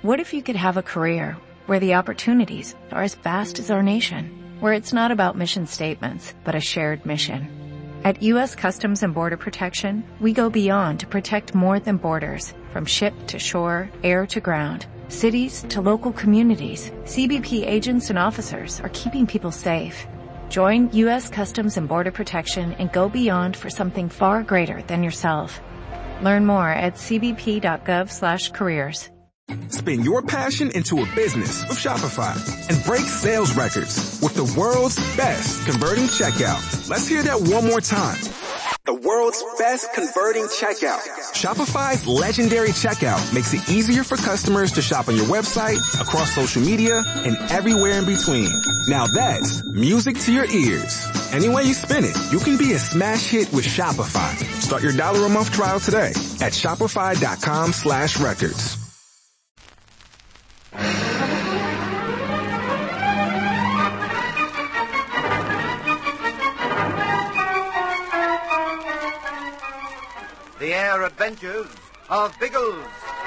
What if you could have a career where the opportunities are as vast as our nation, where it's not about mission statements, but a shared mission? At U.S. Customs and Border Protection, we go beyond to protect more than borders, from ship to shore, air to ground, cities to local communities. CBP agents and officers are keeping people safe. Join U.S. Customs and Border Protection and go beyond for something far greater than yourself. Learn more at cbp.gov/careers. Spin your passion into a business with Shopify and break sales records with the world's best converting checkout. Let's hear that one more time. The world's best converting checkout. Shopify's legendary checkout makes it easier for customers to shop on your website, across social media, and everywhere in between. Now that's music to your ears. Any way you spin it, you can be a smash hit with Shopify. Start your $1 a month trial today at shopify.com/records. The Air Adventures of Biggles.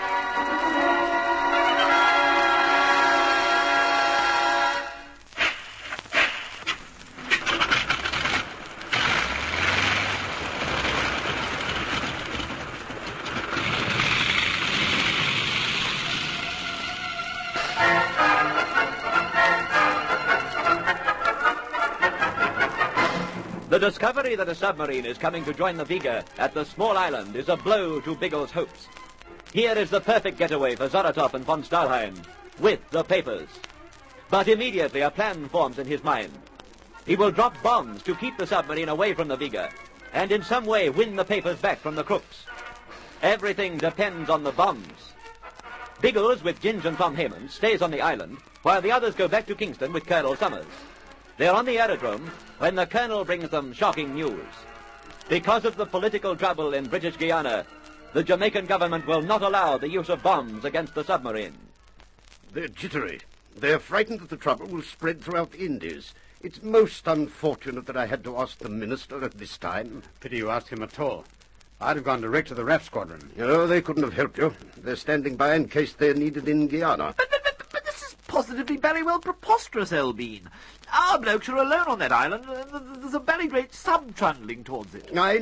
The discovery that a submarine is coming to join the Vega at the small island is a blow to Biggles' hopes. Here is the perfect getaway for Zaratov and von Stahlheim, with the papers. But immediately a plan forms in his mind. He will drop bombs to keep the submarine away from the Vega, and in some way win the papers back from the crooks. Everything depends on the bombs. Biggles, with Ginge and Tom Hammond, stays on the island, while the others go back to Kingston with Colonel Summers. They're on the aerodrome when the Colonel brings them shocking news. Because of the political trouble in British Guiana, the Jamaican government will not allow the use of bombs against the submarine. They're jittery. They're frightened that the trouble will spread throughout the Indies. It's most unfortunate that I had to ask the minister at this time. Pity you asked him at all. I'd have gone direct to the RAF squadron. Oh, they couldn't have helped you. They're standing by in case they're needed in Guiana. But this is positively very well preposterous, Elbean. Our blokes are alone on that island. There's a very great sub-trundling towards it. I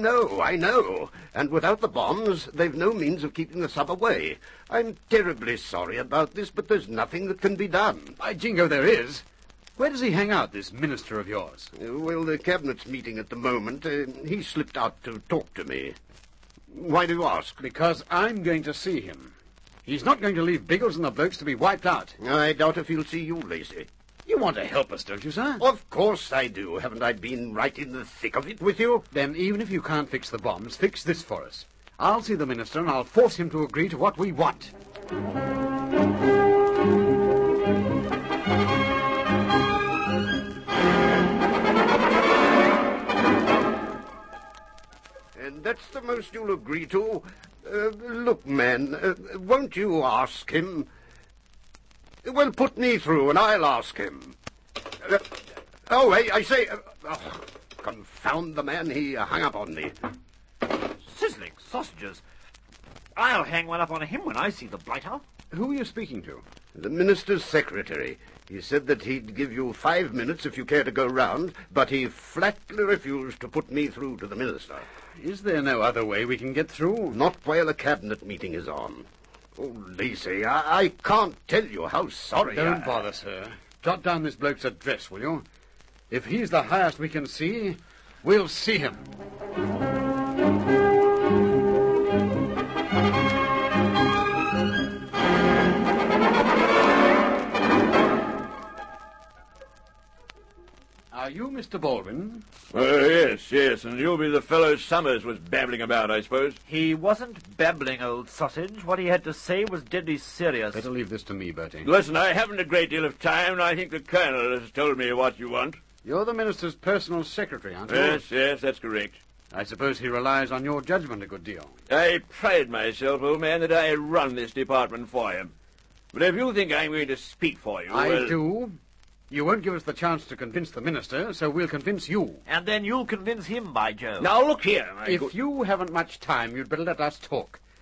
know. And without the bombs, they've no means of keeping the sub away. I'm terribly sorry about this, but there's nothing that can be done. By jingo, there is. Where does he hang out, this minister of yours? Well, the cabinet's meeting at the moment. He slipped out to talk to me. Why do you ask? Because I'm going to see him. He's not going to leave Biggles and the blokes to be wiped out. I doubt if he'll see you, Lacey. You want to help us, don't you, sir? Of course I do. Haven't I been right in the thick of it with you? Then even if you can't fix the bombs, fix this for us. I'll see the minister and I'll force him to agree to what we want. And that's the most you'll agree to? Look, man, won't you ask him? Well, put me through and I'll ask him. I say... confound the man, he hung up on me. Sizzling sausages. I'll hang one up on him when I see the blighter. Who are you speaking to? The minister's secretary. He said that he'd give you 5 minutes if you care to go round, but he flatly refused to put me through to the minister. Is there no other way we can get through? Not while a cabinet meeting is on. Oh, Lacey, I can't tell you how sorry Don't bother, sir. Jot down this bloke's address, will you? If he's the highest we can see, we'll see him. Are you Mr. Baldwin? Yes, and you'll be the fellow Summers was babbling about, I suppose. He wasn't babbling, old sausage. What he had to say was deadly serious. Better leave this to me, Bertie. Listen, I haven't a great deal of time, and I think the Colonel has told me what you want. You're the minister's personal secretary, aren't you? Yes, that's correct. I suppose he relies on your judgment a good deal. I pride myself, old man, that I run this department for him. But if you think I'm going to speak for you... I do. You won't give us the chance to convince the minister, so we'll convince you. And then you'll convince him, by Jove. Now, look here, If you haven't much time, you'd better let us talk.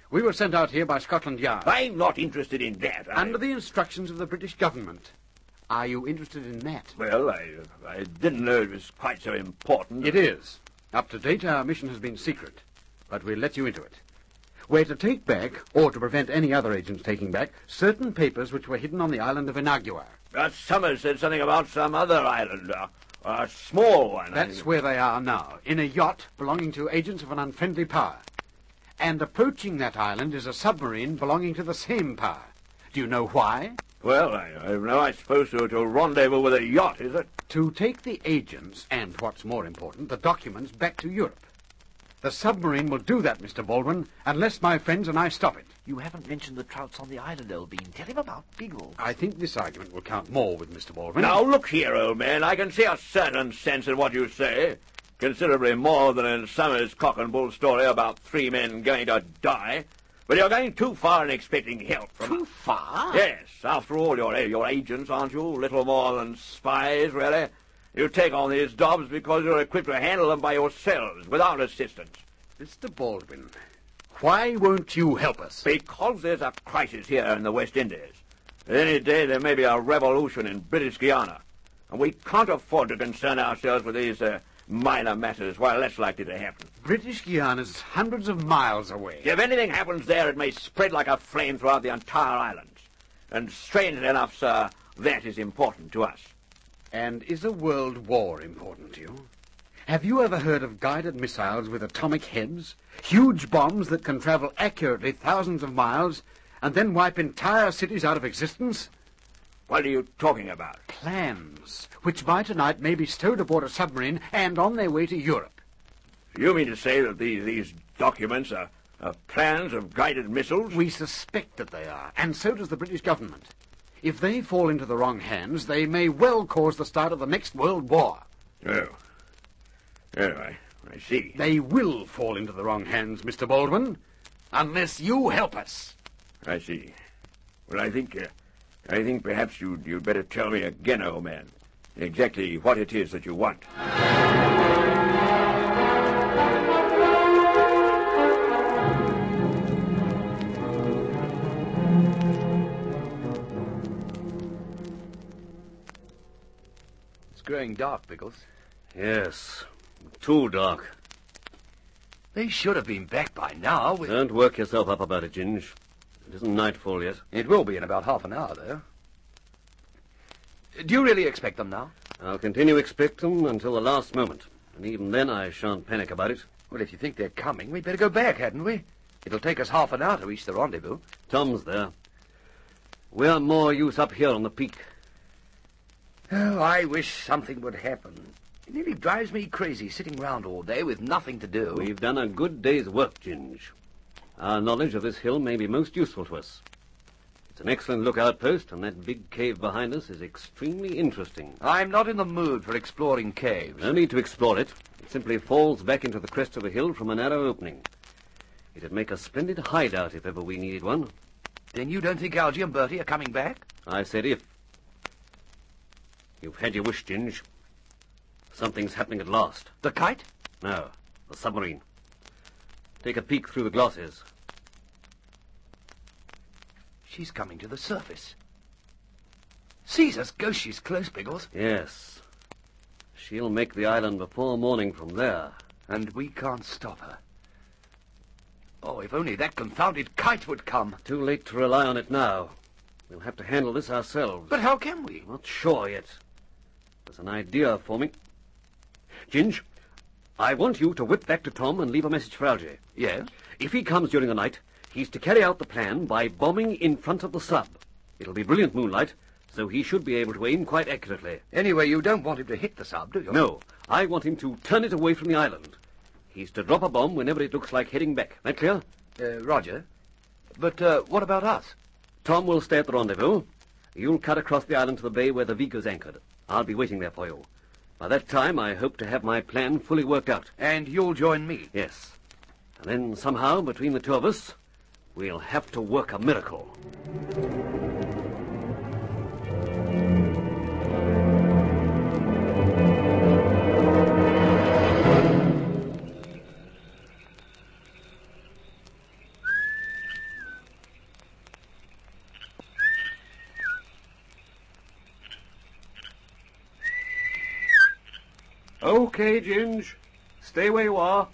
We were sent out here by Scotland Yard. I'm not interested in that. Under the instructions of the British government. Are you interested in that? Well, I didn't know it was quite so important. It is. Up to date, our mission has been secret, but we'll let you into it. We're to take back, or to prevent any other agents taking back, certain papers which were hidden on the island of Inagua. Summers said something about some other island, a small one. That's where they are now, in a yacht belonging to agents of an unfriendly power. And approaching that island is a submarine belonging to the same power. Do you know why? Well, I suppose to rendezvous with a yacht, is it? To take the agents, and what's more important, the documents back to Europe. The submarine will do that, Mr. Baldwin, unless my friends and I stop it. You haven't mentioned the trouts on the island, Elbean. Tell him about Biggles. I think this argument will count more with Mr. Baldwin. Now, look here, old man. I can see a certain sense in what you say. Considerably more than in Summers' cock and bull story about 3 men going to die. But you're going too far in expecting help from... Too far? Yes. After all, you're agents, aren't you? Little more than spies, really. You take on these jobs because you're equipped to handle them by yourselves, without assistance. Mr. Baldwin, why won't you help us? Because there's a crisis here in the West Indies. Any day there may be a revolution in British Guiana. And we can't afford to concern ourselves with these minor matters while that's likely to happen. British Guiana's hundreds of miles away. If anything happens there, it may spread like a flame throughout the entire island. And strangely enough, sir, that is important to us. And is a world war important to you? Have you ever heard of guided missiles with atomic heads? Huge bombs that can travel accurately thousands of miles and then wipe entire cities out of existence? What are you talking about? Plans, which by tonight may be stowed aboard a submarine and on their way to Europe. You mean to say that these documents are plans of guided missiles? We suspect that they are, and so does the British government. If they fall into the wrong hands, they may well cause the start of the next world war. Oh. Oh, I see. They will fall into the wrong hands, Mr. Baldwin, unless you help us. I see. Well, I think perhaps you'd better tell me again, old man, exactly what it is that you want. It's growing dark, Biggles. Yes, too dark. They should have been back by now. Don't work yourself up about it, Ginge. It isn't nightfall yet. It will be in about half an hour, though. Do you really expect them now? I'll continue to expect them until the last moment. And even then I shan't panic about it. Well, if you think they're coming, we'd better go back, hadn't we? It'll take us half an hour to reach the rendezvous. Tom's there. We're more use up here on the peak. Oh, I wish something would happen. It nearly drives me crazy sitting round all day with nothing to do. We've done a good day's work, Ginge. Our knowledge of this hill may be most useful to us. It's an excellent lookout post, and that big cave behind us is extremely interesting. I'm not in the mood for exploring caves. No need to explore it. It simply falls back into the crest of the hill from a narrow opening. It'd make a splendid hideout if ever we needed one. Then you don't think Algy and Bertie are coming back? I said if. You've had your wish, Ginge. Something's happening at last. The kite? No, the submarine. Take a peek through the glasses. She's coming to the surface. Sees us go, she's close, Biggles. Yes. She'll make the island before morning from there. And we can't stop her. Oh, if only that confounded kite would come. Too late to rely on it now. We'll have to handle this ourselves. But how can we? Not sure yet. There's an idea forming. Ginge, I want you to whip back to Tom and leave a message for Algy. Yes? If he comes during the night, he's to carry out the plan by bombing in front of the sub. It'll be brilliant moonlight, so he should be able to aim quite accurately. Anyway, you don't want him to hit the sub, do you? No, I want him to turn it away from the island. He's to drop a bomb whenever it looks like heading back. That clear? Roger. But what about us? Tom will stay at the rendezvous. You'll cut across the island to the bay where the Vigo's anchored. I'll be waiting there for you. By that time, I hope to have my plan fully worked out. And you'll join me? Yes. And then, somehow, between the two of us, we'll have to work a miracle. Okay, Ginge. Stay where you are.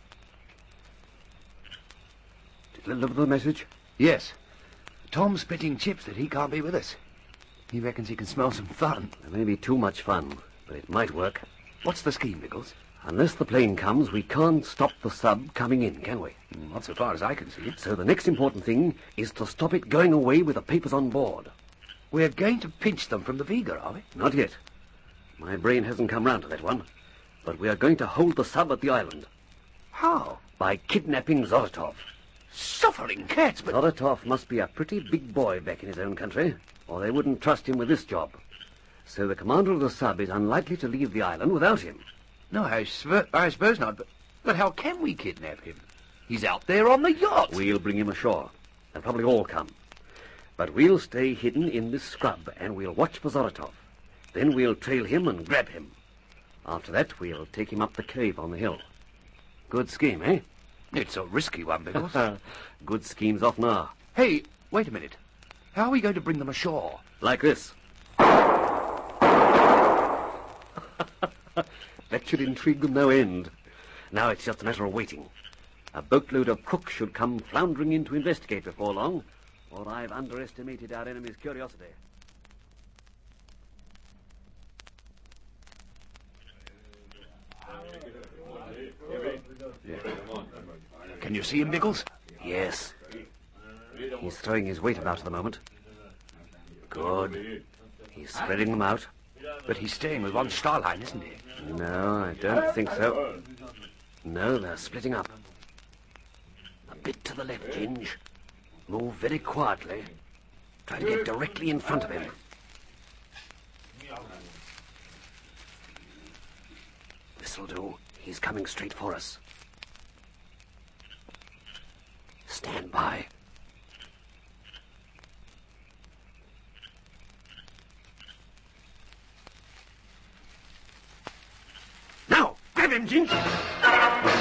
Did you deliver the message? Yes. Tom's spitting chips that he can't be with us. He reckons he can smell some fun. There may be too much fun, but it might work. What's the scheme, Biggles? Unless the plane comes, we can't stop the sub coming in, can we? Not so far as I can see. So the next important thing is to stop it going away with the papers on board. We're going to pinch them from the Vega, are we? Not yet. My brain hasn't come round to that one. But we are going to hold the sub at the island. How? By kidnapping Zoratov. Suffering cats, but... Zoratov must be a pretty big boy back in his own country, or they wouldn't trust him with this job. So the commander of the sub is unlikely to leave the island without him. No, I suppose not, but how can we kidnap him? He's out there on the yacht. We'll bring him ashore. They'll probably all come. But we'll stay hidden in this scrub, and we'll watch for Zoratov. Then we'll trail him and grab him. After that, we'll take him up the cave on the hill. Good scheme, eh? It's a risky one, Biggles. Good schemes often are. Hey, wait a minute. How are we going to bring them ashore? Like this. That should intrigue them no end. Now it's just a matter of waiting. A boatload of crooks should come floundering in to investigate before long, or I've underestimated our enemy's curiosity. Can you see him, Biggles? Yes. He's throwing his weight about at the moment. Good. He's spreading them out. But he's staying with one starline, isn't he? No, I don't think so. No, they're splitting up. A bit to the left, Ginge. Move very quietly. Try to get directly in front of him. This'll do. He's coming straight for us. Stand by. Now, grab him, Ginge.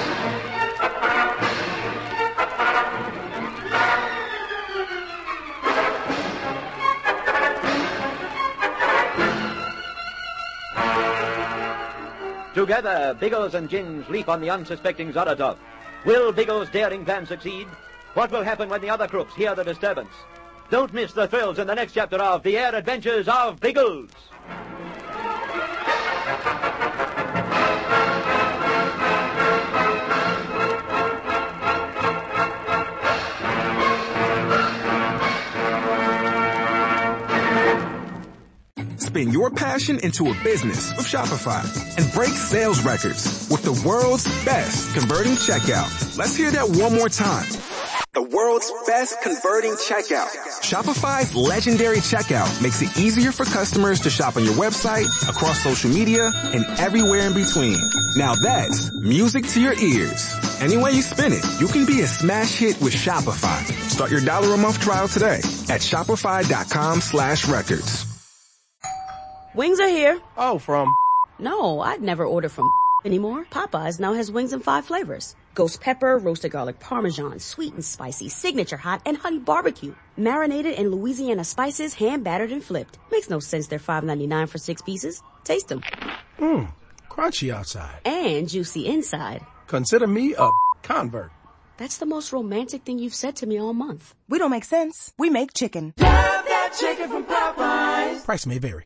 Together, Biggles and Ginge leap on the unsuspecting Zoratov. Will Biggles' daring plan succeed? What will happen when the other crooks hear the disturbance? Don't miss the thrills in the next chapter of The Air Adventures of Biggles. Spin your passion into a business with Shopify and break sales records with the world's best converting checkout. Let's hear that one more time. The world's best converting checkout. Shopify's legendary checkout makes it easier for customers to shop on your website, across social media, and everywhere in between. Now that's music to your ears. Any way you spin it, you can be a smash hit with Shopify. Start your $1 a month trial today at shopify.com/records. Wings are here. Oh, from? No, I'd never order from anymore. Popeyes now has wings in 5 flavors. Ghost pepper, roasted garlic parmesan, sweet and spicy, signature hot, and honey barbecue. Marinated in Louisiana spices, hand battered and flipped. Makes no sense they're $5.99 for 6 pieces. Taste them. Crunchy outside. And juicy inside. Consider me a convert. That's the most romantic thing you've said to me all month. We don't make sense. We make chicken. Love that chicken from Popeyes. Price may vary.